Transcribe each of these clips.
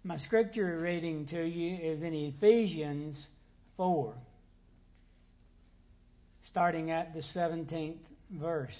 My scripture reading to you is in Ephesians 4, starting at the 17th verse.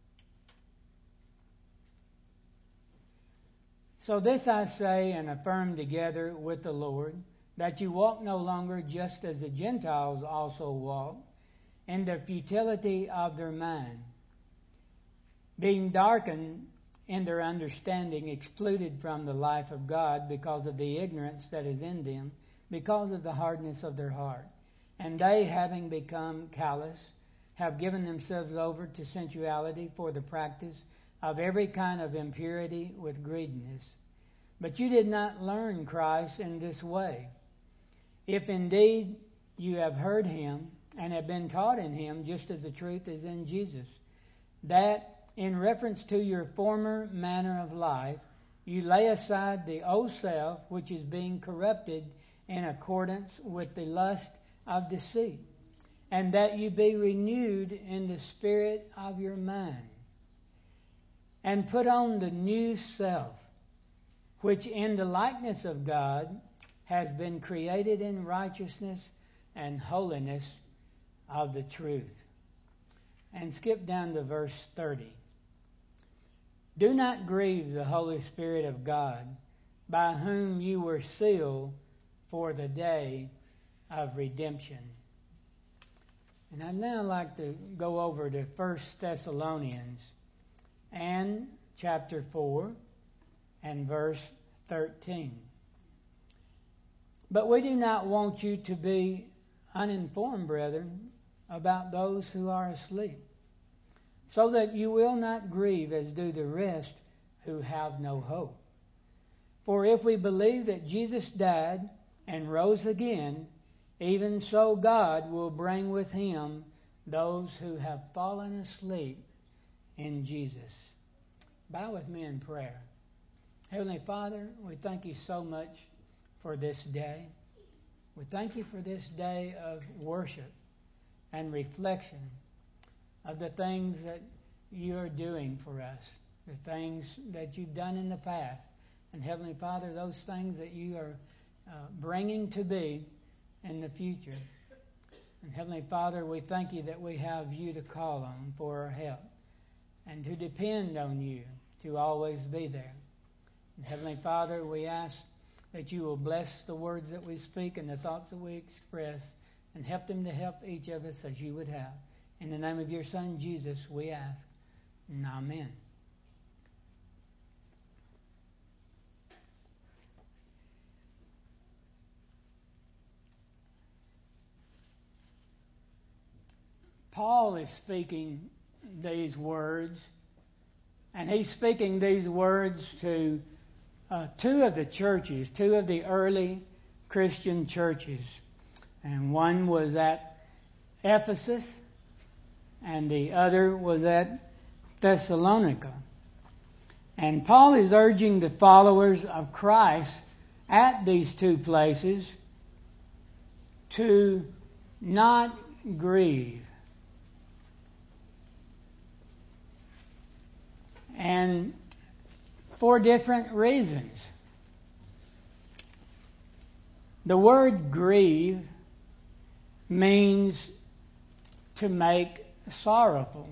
So this I say and affirm together with the Lord, that you walk no longer just as the Gentiles also walk, in the futility of their mind, being darkened in their understanding, excluded from the life of God because of the ignorance that is in them, because of the hardness of their heart. And they, having become callous, have given themselves over to sensuality for the practice of every kind of impurity with greediness. But you did not learn Christ in this way. If indeed you have heard him and have been taught in him, just as the truth is in Jesus, that in reference to your former manner of life, you lay aside the old self, which is being corrupted in accordance with the lust of deceit, and that you be renewed in the spirit of your mind, and put on the new self, which in the likeness of God has been created in righteousness and holiness of the truth. And skip down to verse 30. Do not grieve the Holy Spirit of God, by whom you were sealed for the day of redemption. And I'd now like to go over to 1 Thessalonians and chapter 4 and verse 13. But we do not want you to be uninformed, brethren, about those who are asleep, so that you will not grieve as do the rest who have no hope. For if we believe that Jesus died and rose again, even so God will bring with him those who have fallen asleep in Jesus. Bow with me in prayer. Heavenly Father, we thank you so much for this day. We thank you for this day of worship and reflection of the things that you are doing for us, the things that you've done in the past. And Heavenly Father, those things that you are bringing to be in the future. And Heavenly Father, we thank you that we have you to call on for our help and to depend on you to always be there. And Heavenly Father, we ask that you will bless the words that we speak and the thoughts that we express, and help them to help each of us as you would have. In the name of your Son, Jesus, we ask. Amen. Paul is speaking these words, and he's speaking these words to two of the churches, two of the early Christian churches. And one was at Ephesus, and the other was at Thessalonica. And Paul is urging the followers of Christ at these two places to not grieve. And for different reasons. The word grieve means to make sorrowful.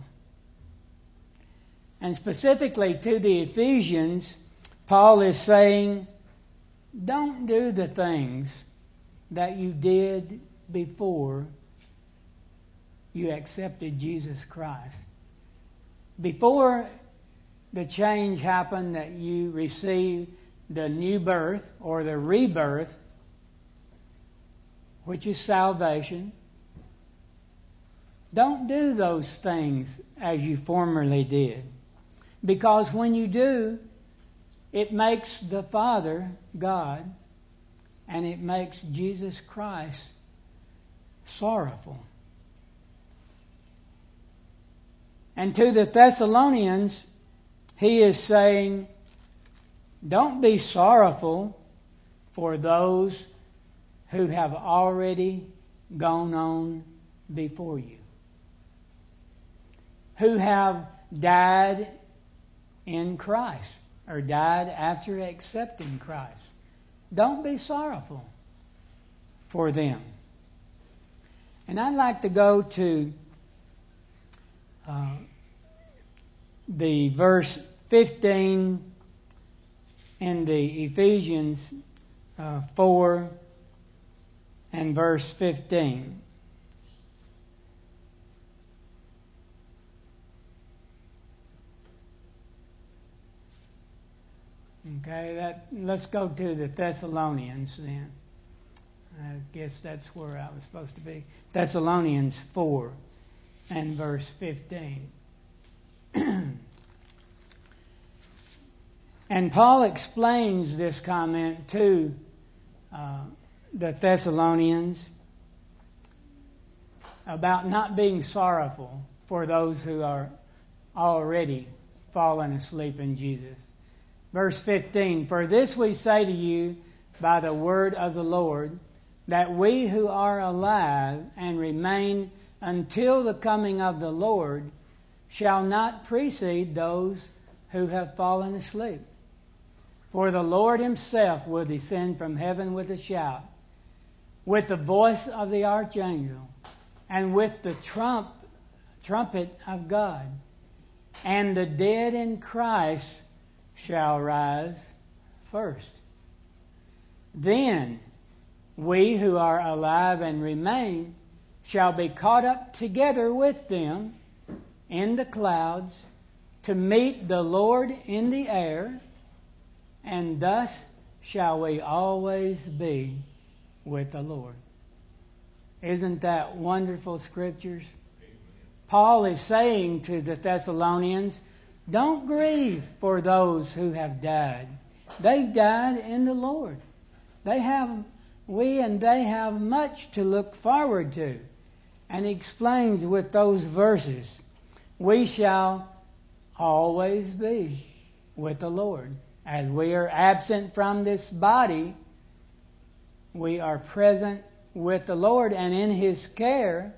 And specifically to the Ephesians, Paul is saying, don't do the things that you did before you accepted Jesus Christ. Before the change happened, that you received the new birth or the rebirth, which is salvation. Don't do those things as you formerly did. Because when you do, it makes the Father, God, and it makes Jesus Christ sorrowful. And to the Thessalonians, he is saying, don't be sorrowful for those who have already gone on before you, who have died in Christ or died after accepting Christ. Don't be sorrowful for them. And I'd like to go to the verse 15 in the Ephesians 4 and verse 15. Okay, let's go to the Thessalonians then. I guess that's where I was supposed to be. Thessalonians 4 and verse 15. And Paul explains this comment to the Thessalonians about not being sorrowful for those who are already fallen asleep in Jesus. Verse 15, for this we say to you by the word of the Lord, that we who are alive and remain until the coming of the Lord shall not precede those who have fallen asleep. For the Lord himself will descend from heaven with a shout, with the voice of the archangel, and with the trumpet of God. And the dead in Christ shall rise first. Then we who are alive and remain shall be caught up together with them in the clouds to meet the Lord in the air, and thus shall we always be with the Lord. Isn't that wonderful scriptures? Paul is saying to the Thessalonians, don't grieve for those who have died. They've died in the Lord. They have much to look forward to. And he explains with those verses, we shall always be with the Lord. As we are absent from this body, we are present with the Lord and in his care,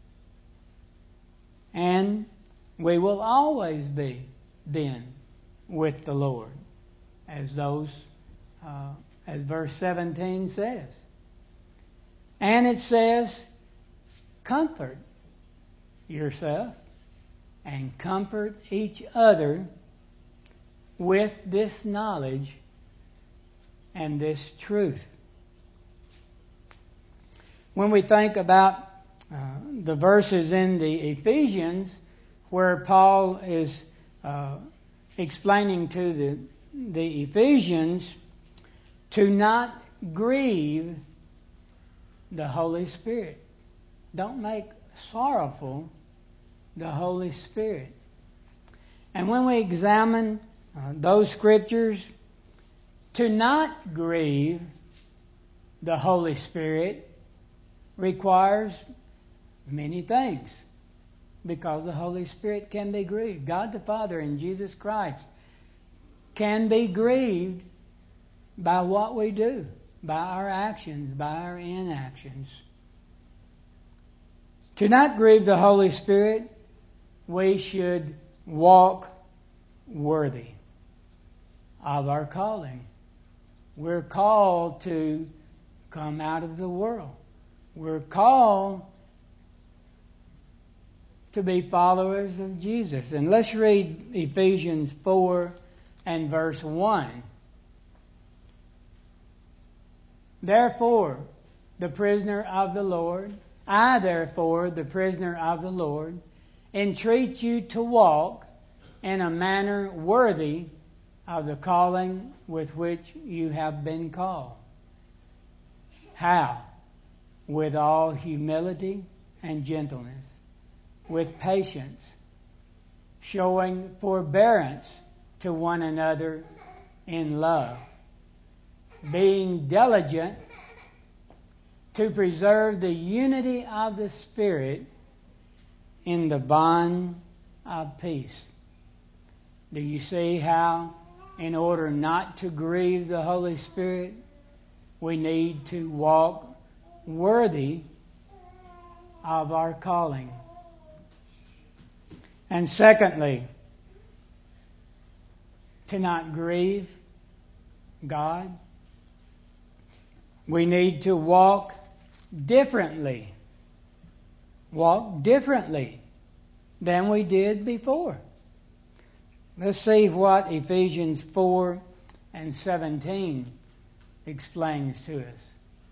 and we will always be then with the Lord, as verse 17 says. And it says, comfort yourself and comfort each other with this knowledge and this truth. When we think about the verses in the Ephesians where Paul is explaining to the Ephesians to not grieve the Holy Spirit. Don't make sorrowful the Holy Spirit. And when we examine those scriptures, to not grieve the Holy Spirit requires many things, because the Holy Spirit can be grieved. God the Father and Jesus Christ can be grieved by what we do, by our actions, by our inactions. To not grieve the Holy Spirit, we should walk worthy of our calling. We're called to come out of the world. We're called to be followers of Jesus. And let's read Ephesians 4 and verse 1. Therefore, the prisoner of the Lord, I therefore, the prisoner of the Lord, entreat you to walk in a manner worthy of the calling with which you have been called. How? With all humility and gentleness, with patience, showing forbearance to one another in love, being diligent to preserve the unity of the Spirit in the bond of peace. Do you see how, in order not to grieve the Holy Spirit, we need to walk worthy of our calling? And secondly, to not grieve God We need to walk differently. Walk differently than we did before. Let's see what Ephesians 4 and 17 explains to us.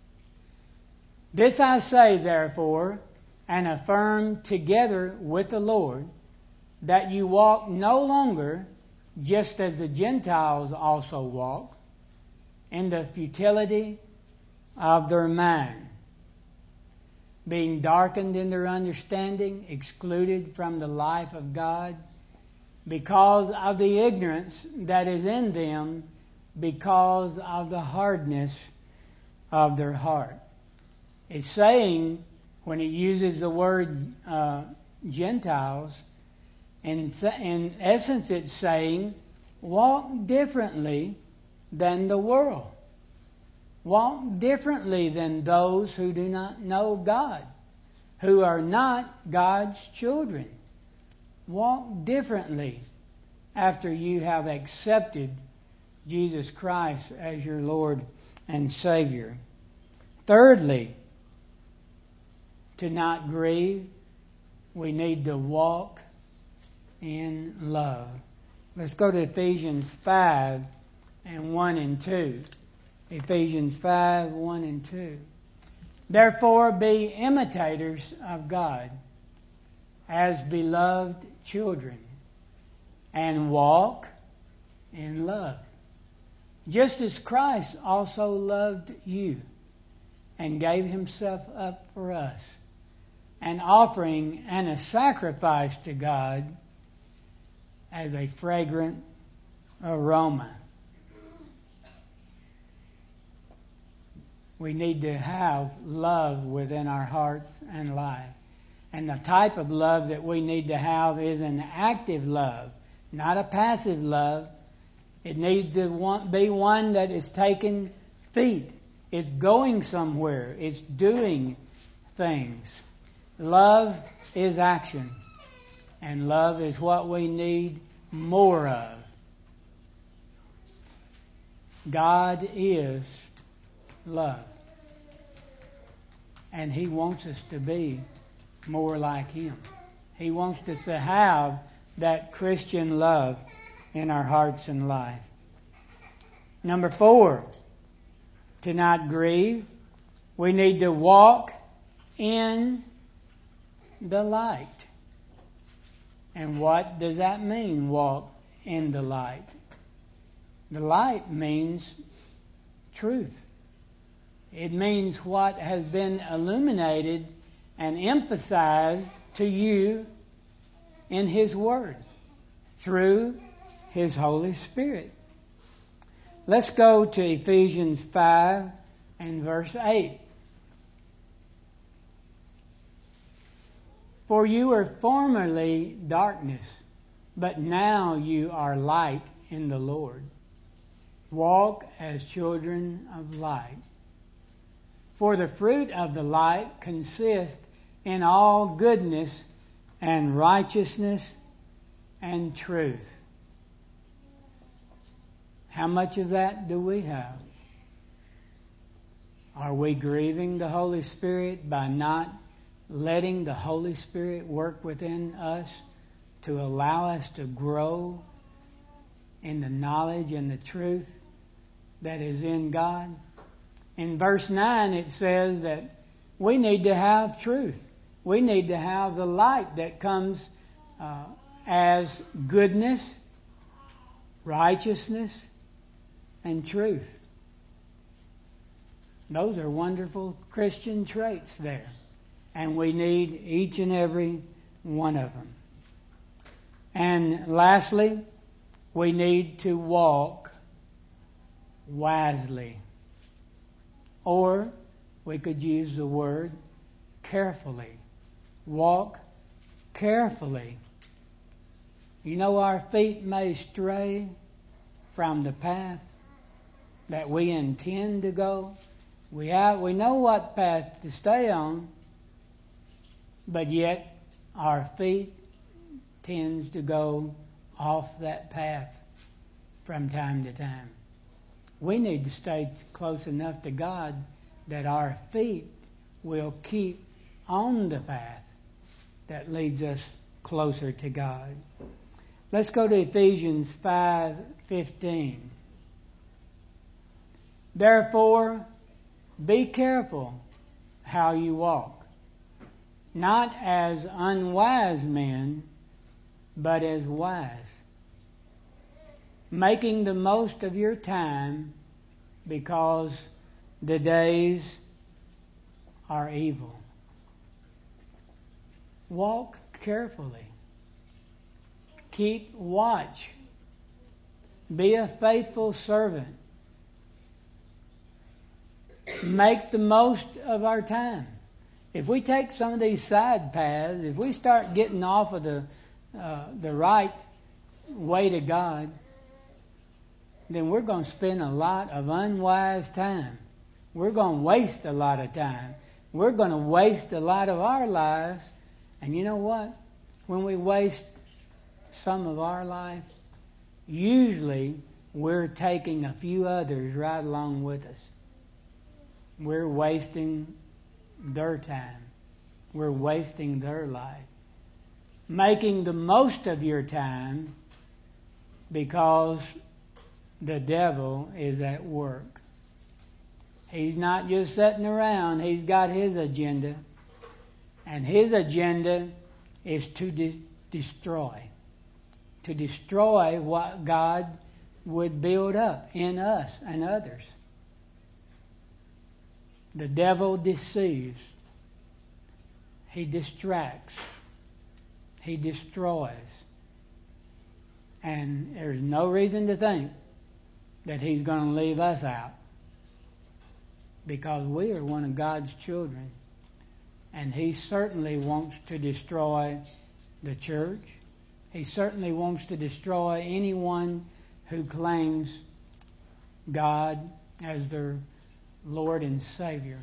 This I say, therefore, and affirm together with the Lord, that you walk no longer just as the Gentiles also walk, in the futility of their mind, being darkened in their understanding, excluded from the life of God, because of the ignorance that is in them, because of the hardness of their heart. It's saying, when it uses the word Gentiles, in essence it's saying, walk differently than the world. Walk differently than those who do not know God, who are not God's children. Walk differently after you have accepted Jesus Christ as your Lord and Savior. Thirdly, to not grieve, we need to walk in love. Let's go to Ephesians 5 and 1 and 2. Ephesians 5, 1 and 2. Therefore be imitators of God as beloved children, and walk in love, just as Christ also loved you and gave himself up for us, an offering and a sacrifice to God as a fragrant aroma. We need to have love within our hearts and life. And the type of love that we need to have is an active love, not a passive love. It needs to be one that is taking feet. It's going somewhere. It's doing things. Love is action. And love is what we need more of. God is love. And he wants us to be more like him. He wants us to have that Christian love in our hearts and life. Number 4, to not grieve, we need to walk in the light. And what does that mean, walk in the light? The light means truth. It means what has been illuminated and emphasized to you in his Word through his Holy Spirit. Let's go to Ephesians 5 and verse 8. For you were formerly darkness, but now you are light in the Lord. Walk as children of light. For the fruit of the light consists in all goodness and righteousness and truth. How much of that do we have? Are we grieving the Holy Spirit by not letting the Holy Spirit work within us to allow us to grow in the knowledge and the truth that is in God? In verse 9 it says that we need to have truth. We need to have the light that comes as goodness, righteousness, and truth. Those are wonderful Christian traits there. And we need each and every one of them. And lastly, we need to walk wisely. Or we could use the word carefully. Walk carefully. You know, our feet may stray from the path that we intend to go. We know what path to stay on, but yet our feet tends to go off that path from time to time. We need to stay close enough to God that our feet will keep on the path that leads us closer to God. Let's go to Ephesians 5:15. Therefore, be careful how you walk, not as unwise men, but as wise, making the most of your time, because the days are evil. Walk carefully. Keep watch. Be a faithful servant. Make the most of our time. If we take some of these side paths, if we start getting off of the right way to God, then we're going to spend a lot of unwise time. We're going to waste a lot of time. We're going to waste a lot of our lives. And you know what? When we waste some of our life, usually we're taking a few others right along with us. We're wasting their time. We're wasting their life. Making the most of your time, because the devil is at work. He's not just sitting around. He's got his agenda. And his agenda is to destroy. To destroy what God would build up in us and others. The devil deceives. He distracts. He destroys. And there's no reason to think that he's going to leave us out, because we are one of God's children. And he certainly wants to destroy the church. He certainly wants to destroy anyone who claims God as their Lord and Savior.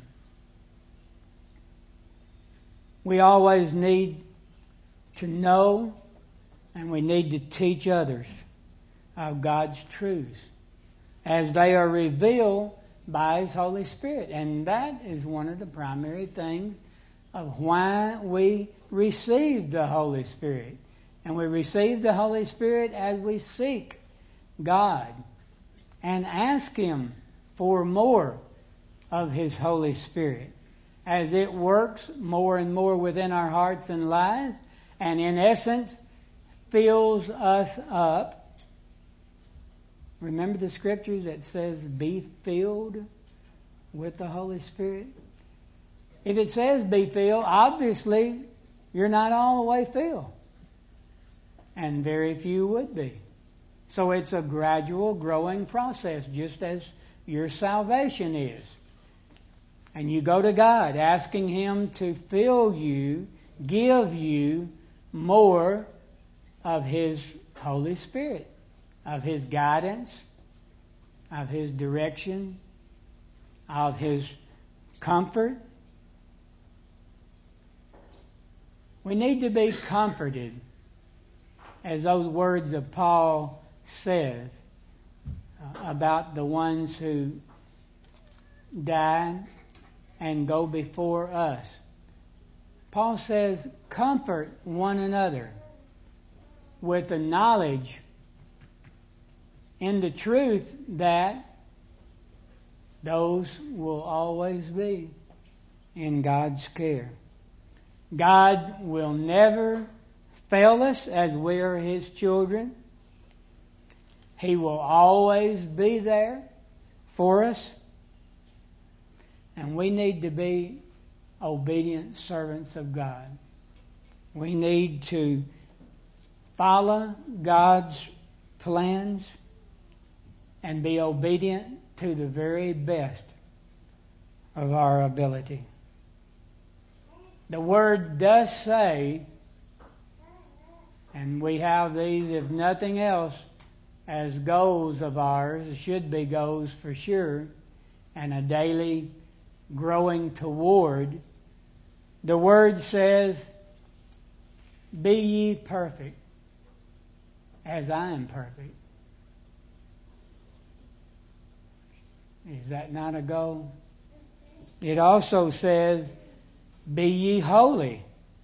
We always need to know, and we need to teach others of God's truths as they are revealed by His Holy Spirit. And that is one of the primary things of why we receive the Holy Spirit. And we receive the Holy Spirit as we seek God and ask Him for more of His Holy Spirit, as it works more and more within our hearts and lives, and in essence fills us up. Remember the scriptures that says, be filled with the Holy Spirit? If it says be filled, obviously you're not all the way filled. And very few would be. So it's a gradual growing process, just as your salvation is. And you go to God asking Him to fill you, give you more of His Holy Spirit, of His guidance, of His direction, of His comfort. We need to be comforted, as those words of Paul says about the ones who die and go before us. Paul says, comfort one another with the knowledge in the truth that those will always be in God's care. God will never fail us as we are His children. He will always be there for us. And we need to be obedient servants of God. We need to follow God's plans and be obedient to the very best of our ability. The Word does say, and we have these, if nothing else, as goals of ours, should be goals for sure, and a daily growing toward. The Word says, be ye perfect, as I am perfect. Is that not a goal? It also says, be ye holy,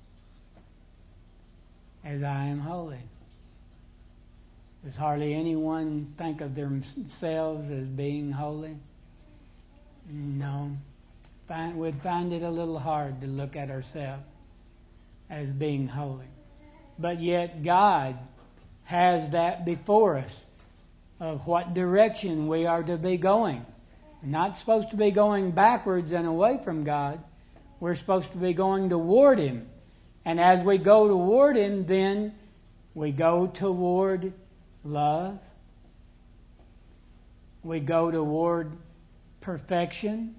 as I am holy. Does hardly anyone think of themselves as being holy? No. We'd find it a little hard to look at ourselves as being holy. But yet God has that before us of what direction we are to be going. We're not supposed to be going backwards and away from God. We're supposed to be going toward Him. And as we go toward Him, then we go toward love. We go toward perfection.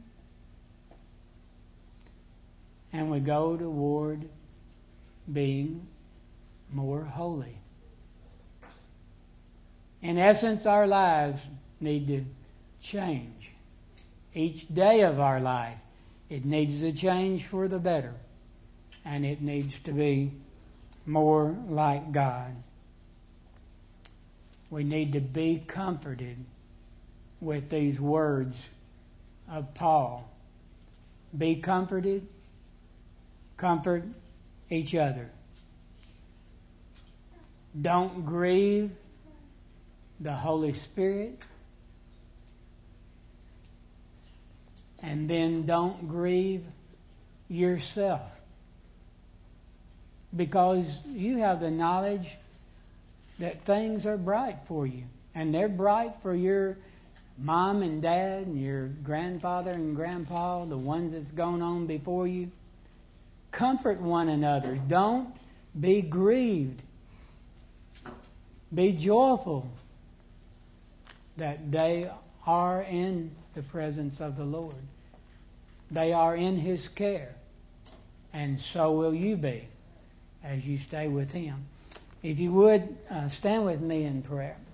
And we go toward being more holy. In essence, our lives need to change. Each day of our life, it needs to change for the better. And it needs to be more like God. We need to be comforted with these words of Paul. Be comforted. Comfort each other. Don't grieve the Holy Spirit. And then don't grieve yourself. Because you have the knowledge that things are bright for you. And they're bright for your mom and dad and your grandfather and grandpa, the ones that's gone on before you. Comfort one another. Don't be grieved. Be joyful that they are in the presence of the Lord. They are in His care. And so will you be as you stay with Him. If you would, stand with me in prayer.